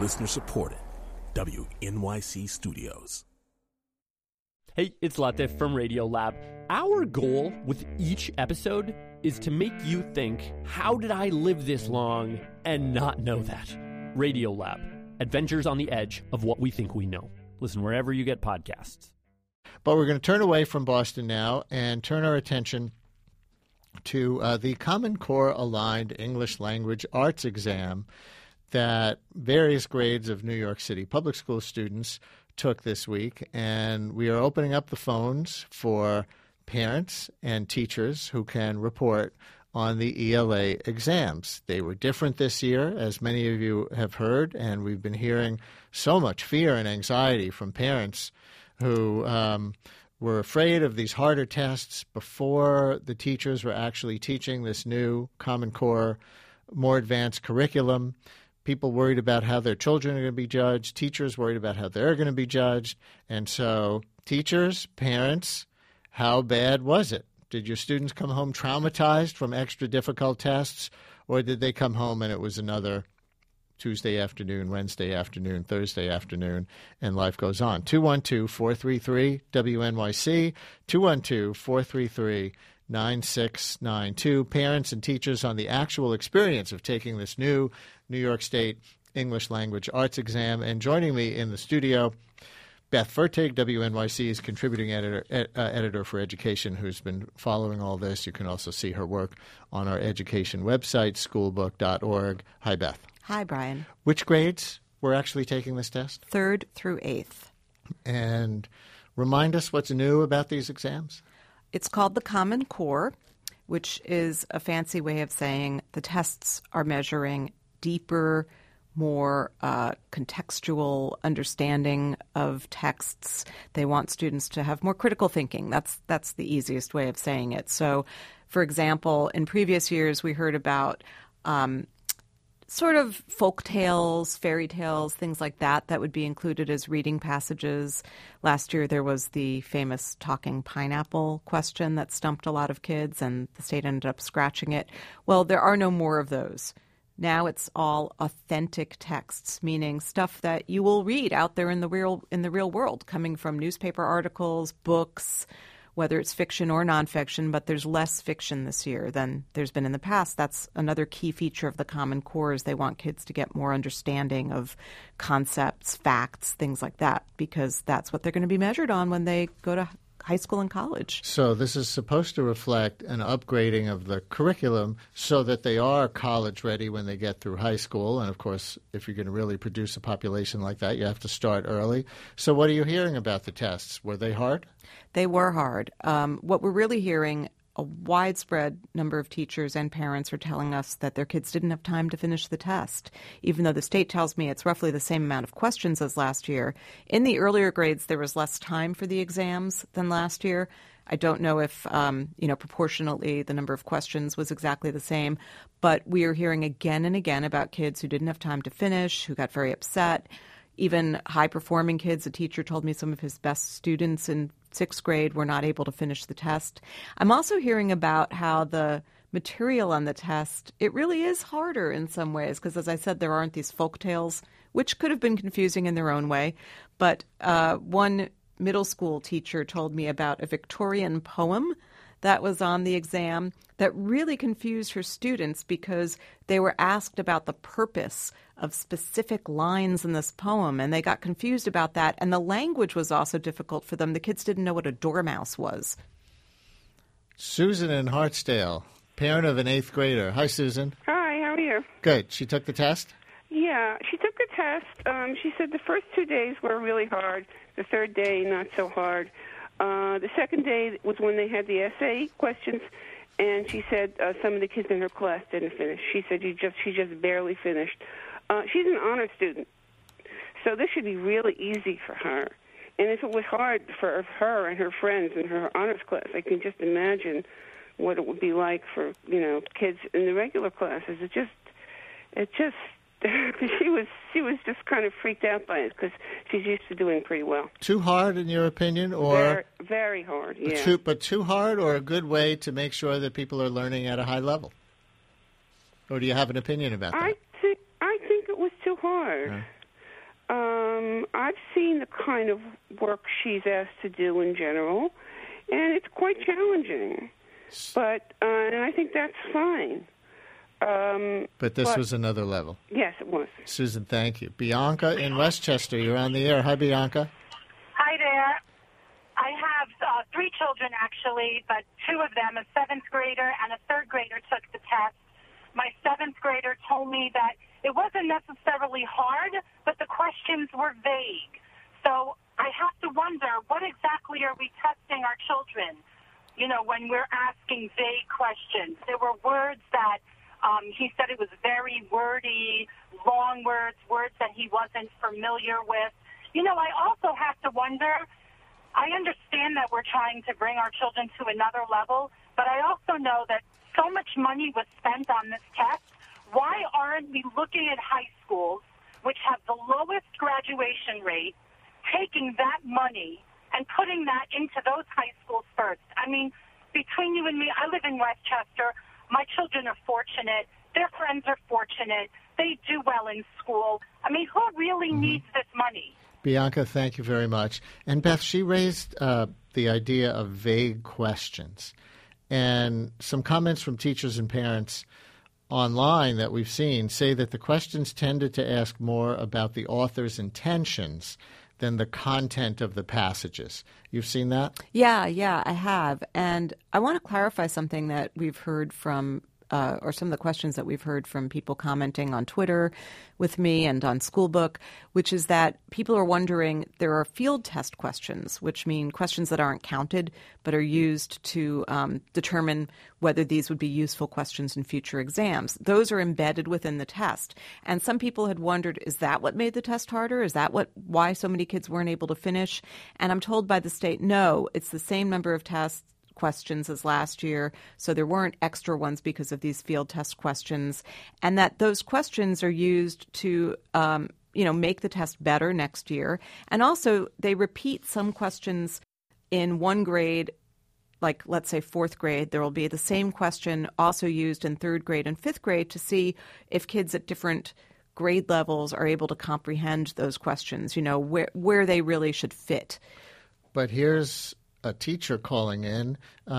Listener supported. WNYC Studios. Hey, it's Latif from Radiolab. Our goal with each episode is to make you think, how did I live this long and not know that? Radiolab, adventures on the edge of what we think we know. Listen wherever you get podcasts. But we're going to turn away from Boston now and turn our attention to the Common Core Aligned English Language Arts exam that various grades of New York City public school students took this week. And we are opening up the phones for parents and teachers who can report on the ELA exams. They were different this year, as many of you have heard, and we've been hearing so much fear and anxiety from parents who were afraid of these harder tests before the teachers were actually teaching this new Common Core, more advanced curriculum. People worried about how their children are going to be judged. Teachers worried about how they're going to be judged. And so teachers, parents, how bad was it? Did your students come home traumatized from extra difficult tests, or did they come home and it was another Tuesday afternoon, Wednesday afternoon, Thursday afternoon, and life goes on? 212-433-WNYC, 212-433-9692. Parents and teachers on the actual experience of taking this new New York State English Language Arts exam. And joining me in the studio, Beth Fertig, WNYC's contributing editor for education, who's been following all this. You can also see her work on our education website, schoolbook.org. Hi, Beth. Hi, Brian. Which grades were actually taking this test? 3rd through 8th. And remind us what's new about these exams. It's called the Common Core, which is a fancy way of saying the tests are measuring deeper, more contextual understanding of texts. They want students to have more critical thinking. That's the easiest way of saying it. So, for example, in previous years, we heard about sort of folk tales, fairy tales, things like that would be included as reading passages. Last year, there was the famous talking pineapple question that stumped a lot of kids, and the state ended up scratching it. Well, there are no more of those. Now it's all authentic texts, meaning stuff that you will read out there in the real world, coming from newspaper articles, books, whether it's fiction or nonfiction, but there's less fiction this year than there's been in the past. That's another key feature of the Common Core, is they want kids to get more understanding of concepts, facts, things like that, because that's what they're going to be measured on when they go to high school and college. So this is supposed to reflect an upgrading of the curriculum so that they are college ready when they get through high school. And, of course, if you're going to really produce a population like that, you have to start early. So what are you hearing about the tests? Were they hard? They were hard. What we're really hearing, a widespread number of teachers and parents are telling us that their kids didn't have time to finish the test, even though the state tells me it's roughly the same amount of questions as last year. In the earlier grades, there was less time for the exams than last year. I don't know if, proportionally the number of questions was exactly the same, but we are hearing again and again about kids who didn't have time to finish, who got very upset. Even high-performing kids, a teacher told me some of his best students in 6th grade were not able to finish the test. I'm also hearing about how the material on the test, it really is harder in some ways, because as I said, there aren't these folk tales, which could have been confusing in their own way. But one middle school teacher told me about a Victorian poem that was on the exam that really confused her students because they were asked about the purpose of specific lines in this poem, and they got confused about that. And the language was also difficult for them. The kids didn't know what a dormouse was. Susan in Hartsdale, parent of an 8th grader. Hi, Susan. Hi, how are you? Good. She took the test? Yeah, she took the test. She said the first 2 days were really hard. The 3rd day, not so hard. The 2nd day was when they had the essay questions, and she said some of the kids in her class didn't finish. She said she just barely finished. She's an honor student, so this should be really easy for her. And if it was hard for her and her friends in her honors class, I can just imagine what it would be like for kids in the regular classes. It just she was just kind of freaked out by it because she's used to doing pretty well. Too hard, in your opinion, or very, very hard? Yeah. But too hard, or a good way to make sure that people are learning at a high level? Or do you have an opinion about that? I think it was too hard. I've seen the kind of work she's asked to do in general, and it's quite challenging. But and I think that's fine. But this was another level. Yes, it was. Susan, thank you. Bianca in Westchester, you're on the air. Hi, Bianca. Hi there. I have 3 children, actually, but 2 of them, a 7th grader and a 3rd grader, took the test. My 7th grader told me that it wasn't necessarily hard, but the questions were vague. So I have to wonder, what exactly are we testing our children, when we're asking vague questions? There were words that he said it was very wordy, long words that he wasn't familiar with. I also have to wonder, I understand that we're trying to bring our children to another level, but I also know that so much money was spent on this test. Why aren't we looking at high schools, which have the lowest graduation rate, taking that money and putting that into those high schools first? I mean, between you and me, I live in Westchester. My children are fortunate. Their friends are fortunate. They do well in school. I mean, who really needs this money? Bianca, thank you very much. And Beth, she raised the idea of vague questions. And some comments from teachers and parents online that we've seen say that the questions tended to ask more about the author's intentions than the content of the passages. You've seen that? Yeah, I have. And I want to clarify something that we've heard from or some of the questions that we've heard from people commenting on Twitter with me and on Schoolbook, which is that people are wondering there are field test questions, which mean questions that aren't counted but are used to determine whether these would be useful questions in future exams. Those are embedded within the test. And some people had wondered, is that what made the test harder? Is that why so many kids weren't able to finish? And I'm told by the state, no, it's the same number of tests questions as last year, so there weren't extra ones because of these field test questions, and that those questions are used to make the test better next year. And also they repeat some questions in one grade, like let's say 4th grade. There will be the same question also used in 3rd grade and 5th grade to see if kids at different grade levels are able to comprehend those questions, where they really should fit. But here's a teacher calling in,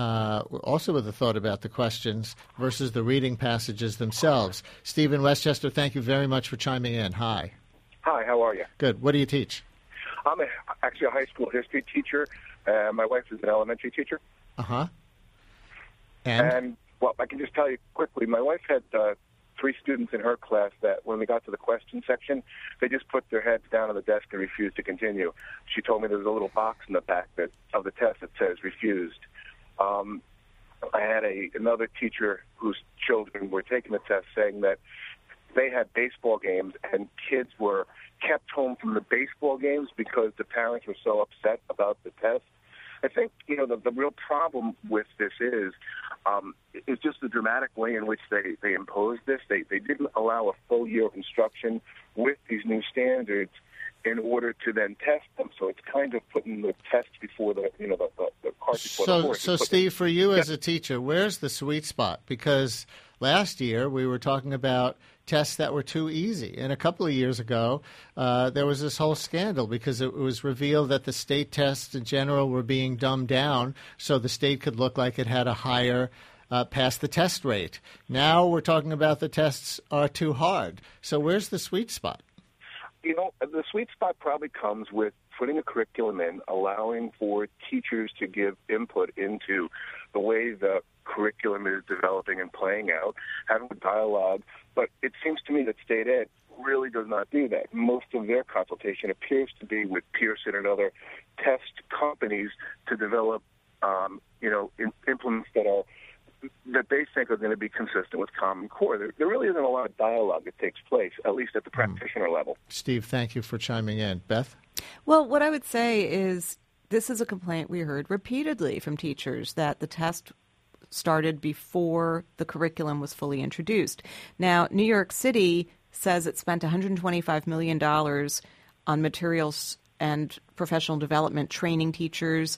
also with a thought about the questions versus the reading passages themselves. Steve in Westchester, thank you very much for chiming in. Hi. Hi, how are you? Good. What do you teach? I'm actually a high school history teacher. My wife is an elementary teacher. Uh-huh. And, well, I can just tell you quickly, my wife had 3 students in her class that when we got to the question section, they just put their heads down on the desk and refused to continue. She told me there was a little box in the back of the test that says refused. I had another teacher whose children were taking the test saying that they had baseball games and kids were kept home from the baseball games because the parents were so upset about the test. I think, the real problem with this is just the dramatic way in which they imposed this. They didn't allow a full year of instruction with these new standards in order to then test them. So it's kind of putting the test before the cart before the horse. So Steve, for you as a teacher, where's the sweet spot? Because last year we were talking about tests that were too easy. And a couple of years ago, there was this whole scandal because it was revealed that the state tests in general were being dumbed down so the state could look like it had a higher pass the test rate. Now we're talking about the tests are too hard. So where's the sweet spot? The sweet spot probably comes with putting a curriculum in, allowing for teachers to give input into the way the curriculum is developing and playing out, having a dialogue. But it seems to me that state ed really does not do that. Most of their consultation appears to be with Pearson and other test companies to develop, implements that they think are going to be consistent with Common Core. There really isn't a lot of dialogue that takes place, at least at the practitioner level. Steve, thank you for chiming in. Beth? Well, what I would say is this is a complaint we heard repeatedly from teachers, that the test started before the curriculum was fully introduced. Now, New York City says it spent $125 million on materials and professional development, training teachers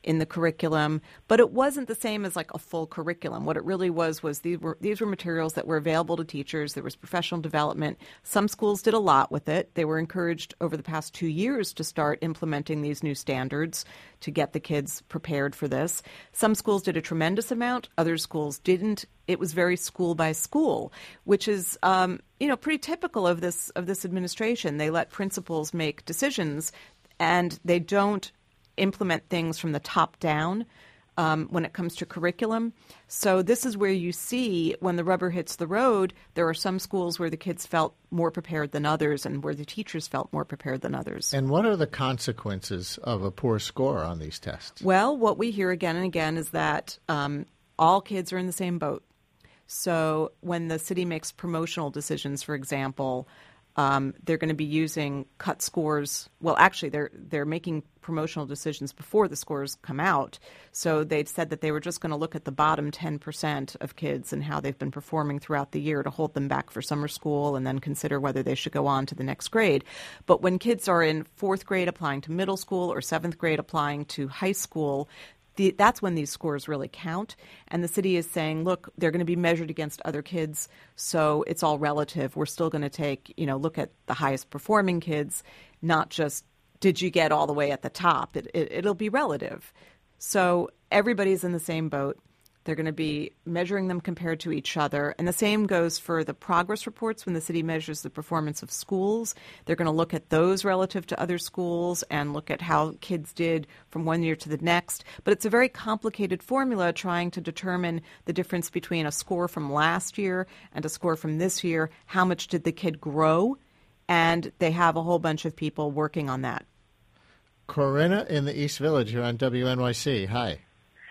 in the curriculum, but it wasn't the same as like a full curriculum. What it really was these were materials that were available to teachers. There was professional development. Some schools did a lot with it. They were encouraged over the past 2 years to start implementing these new standards to get the kids prepared for this. Some schools did a tremendous amount. Other schools didn't. It was very school by school, which is pretty typical of this administration. They let principals make decisions, and they don't implement things from the top down when it comes to curriculum. So this is where you see when the rubber hits the road, there are some schools where the kids felt more prepared than others and where the teachers felt more prepared than others. And what are the consequences of a poor score on these tests? Well, what we hear again and again is that all kids are in the same boat. So when the city makes promotional decisions, for example, they're going to be using cut scores. Well, actually, they're making promotional decisions before the scores come out. So they've said that they were just going to look at the bottom 10% of kids and how they've been performing throughout the year to hold them back for summer school and then consider whether they should go on to the next grade. But when kids are in fourth grade applying to middle school or seventh grade applying to high school, that's when these scores really count. And the city is saying, look, they're going to be measured against other kids, so it's all relative. We're still going to look at the highest performing kids, not just did you get all the way at the top. It'll be relative. So everybody's in the same boat. They're going to be measuring them compared to each other. And the same goes for the progress reports when the city measures the performance of schools. They're going to look at those relative to other schools and look at how kids did from one year to the next. But it's a very complicated formula trying to determine the difference between a score from last year and a score from this year. How much did the kid grow? And they have a whole bunch of people working on that. Corinna in the East Village, you're on WNYC. Hi.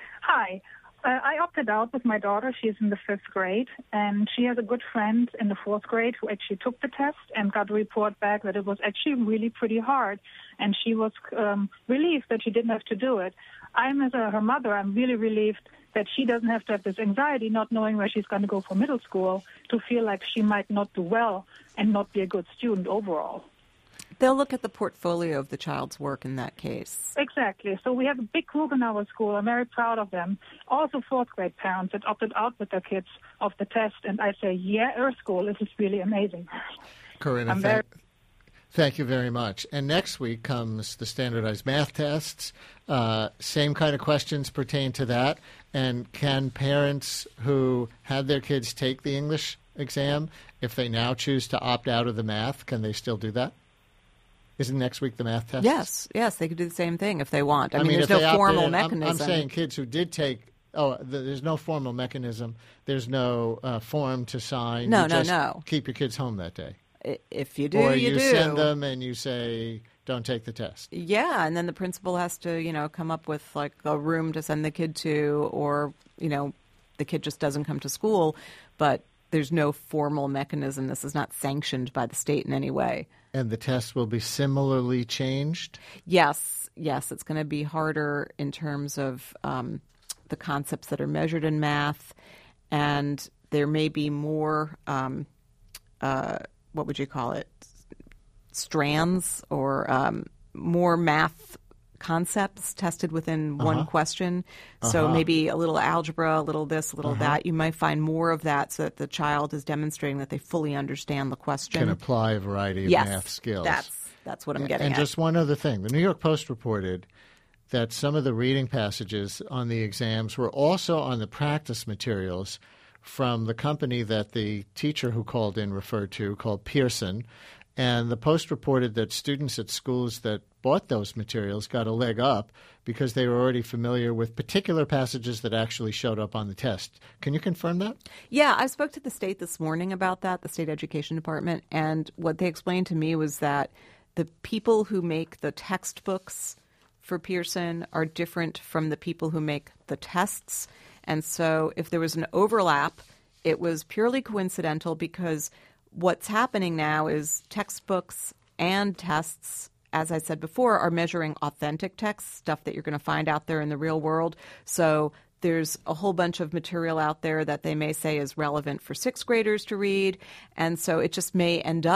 Hi. I opted out with my daughter. She's in the 5th grade, and she has a good friend in the 4th grade who actually took the test and got a report back that it was actually really pretty hard, and she was relieved that she didn't have to do it. As her mother, I'm really relieved that she doesn't have to have this anxiety not knowing where she's going to go for middle school to feel like she might not do well and not be a good student overall. They'll look at the portfolio of the child's work in that case. Exactly. So we have a big group in our school. I'm very proud of them. Also 4th grade parents that opted out with their kids of the test. And I say, yeah, our school, this is really amazing. Corinna, thank you very much. And next week comes the standardized math tests. Same kind of questions pertain to that. And can parents who had their kids take the English exam, if they now choose to opt out of the math, can they still do that? Isn't next week the math test? Yes, they could do the same thing if they want. I mean there's no formal mechanism. I'm saying kids who did take. There's no formal mechanism. There's no form to sign. No. Keep your kids home that day. If you do, or you do. Send them and you say, don't take the test. Yeah, and then the principal has to, come up with like a room to send the kid to, or, the kid just doesn't come to school, but there's no formal mechanism. This is not sanctioned by the state in any way. And the test will be similarly changed? Yes, it's going to be harder in terms of the concepts that are measured in math, and there may be more, what would you call it, strands or more math concepts tested within one question. So maybe a little algebra, a little this, a little that. You might find more of that so that the child is demonstrating that they fully understand the question. Can apply a variety of math skills. That's what I'm getting at. And just one other thing. The New York Post reported that some of the reading passages on the exams were also on the practice materials from the company that the teacher who called in referred to, called Pearson. And the Post reported that students at schools that bought those materials got a leg up because they were already familiar with particular passages that actually showed up on the test. Can you confirm that? Yeah, I spoke to the state this morning about that, the state education department, and what they explained to me was that the people who make the textbooks for Pearson are different from the people who make the tests. And so if there was an overlap, it was purely coincidental because what's happening now is textbooks and tests, as I said before, are measuring authentic texts, stuff that you're going to find out there in the real world. So there's a whole bunch of material out there that they may say is relevant for 6th graders to read. And so it just may end up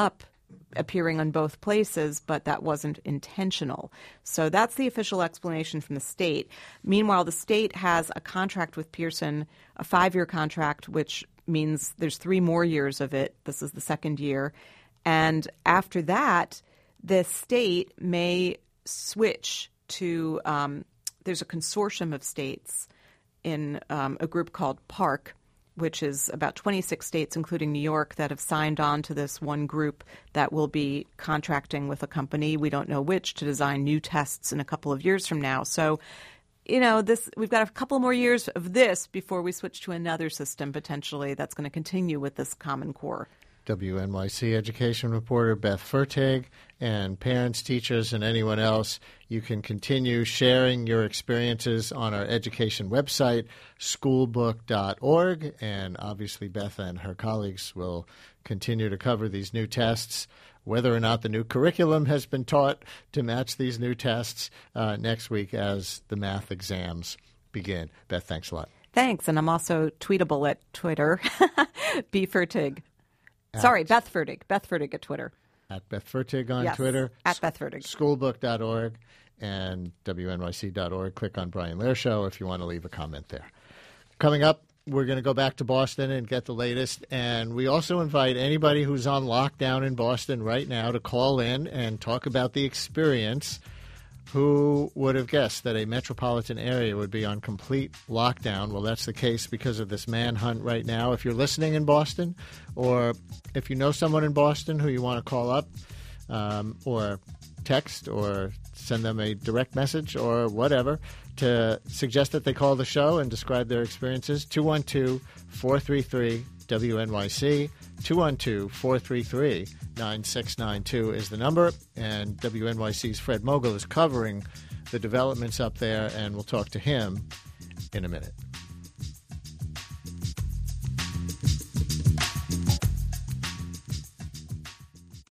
appearing on both places, but that wasn't intentional. So that's the official explanation from the state. Meanwhile, the state has a contract with Pearson, a 5-year contract, which means there's 3 more years of it. This is the 2nd year. And after that, the state may switch to there's a consortium of states in a group called PARC, which is about 26 states, including New York, that have signed on to this one group that will be contracting with a company, we don't know which, to design new tests in a couple of years from now. So, we've got a couple more years of this before we switch to another system, potentially, that's going to continue with this Common Core. WNYC education reporter Beth Fertig, and parents, teachers, and anyone else, you can continue sharing your experiences on our education website, schoolbook.org, and obviously Beth and her colleagues will continue to cover these new tests. Whether or not the new curriculum has been taught to match these new tests next week as the math exams begin. Beth, thanks a lot. Thanks, and I'm also tweetable at Twitter, B. Fertig. Sorry, Beth Fertig. Beth Fertig at Twitter. At Beth Fertig on yes, Twitter. At Beth Fertig. Schoolbook.org and WNYC.org. Click on Brian Lehrer Show if you want to leave a comment there. Coming up, we're going to go back to Boston and get the latest. And we also invite anybody who's on lockdown in Boston right now to call in and talk about the experience. Who would have guessed that a metropolitan area would be on complete lockdown? Well, that's the case because of this manhunt right now. If you're listening in Boston, or if you know someone in Boston who you want to call up or text or send them a direct message or whatever to suggest that they call the show and describe their experiences, 212-433-WNYC. 212-433-9692 is the number, and WNYC's Fred Mogul is covering the developments up there, and we'll talk to him in a minute.